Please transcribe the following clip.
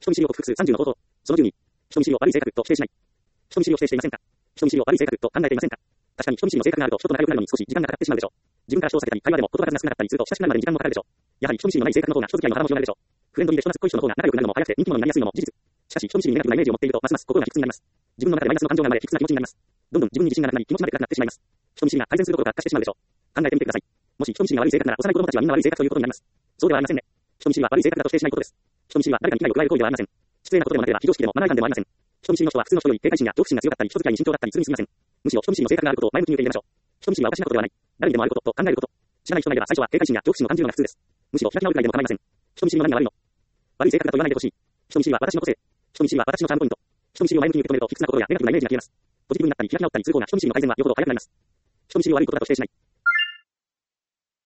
人見知りを克服する30の方法。その12。人見知りを悪い性格と否定しない。人見知りを否定していませんか？人見知りを悪い性格と考えていませんか？確かに人見知りの性格があると人と仲良くなるのに少し時間がかかってしまうでしょう。自分から称されたり、会話でも言葉数が少なかったりすると親しくなるまでに時間もかかるでしょう。やはり人見知りのない性格の方が人付き合いの幅も広がるでしょう。フレンドリーで人懐っこい人の方が仲良くなるのも早くて人気者になりやすいのも事実。しかし人見知りにネガティブなイメージを持っているとますます心が卑屈になります。自分の中でマイナスの感情が生まれ卑屈な気持ちになります。どんどん自分に自信がなくなり気持ちまで暗くなってしまいます。人見知りが改善するどころか悪化してしまうでしょう。考えてみてください。もし人見知りが悪い性格なら幼い子供たちはみんな悪い性格ということになります。そうではありませんね。人見知りは悪い性格だと否定しないことです。人見知りは誰かに危害を加える行為ではありません。失礼なことでもなければ非常識でもマナー違反でもありません。人見知りの人は普通の人より警戒心や恐怖心が強かったり人付き合いに慎重だったりするにすぎません。むしろ人見知りの性格があることを前向きに受け入れましょう。人見知りはおかしなことではない。誰にでもあることと考えること。知らない人がいれば最初は警戒心や恐怖心を感じるのが普通です。むしろ開き直るくらいでも構いません。人見知りの何が悪いの？悪い性格だと言わないでほしい。人見知りは私の個性。人見知りは私のチャームポイント。人見知りを前向きに受け止めると卑屈なことやネガティブなイメージが消えます。ポジティブになったり開き直ったりする方が人見知りの改善はよほど早くなります。人見知りを悪いことだと否定しない。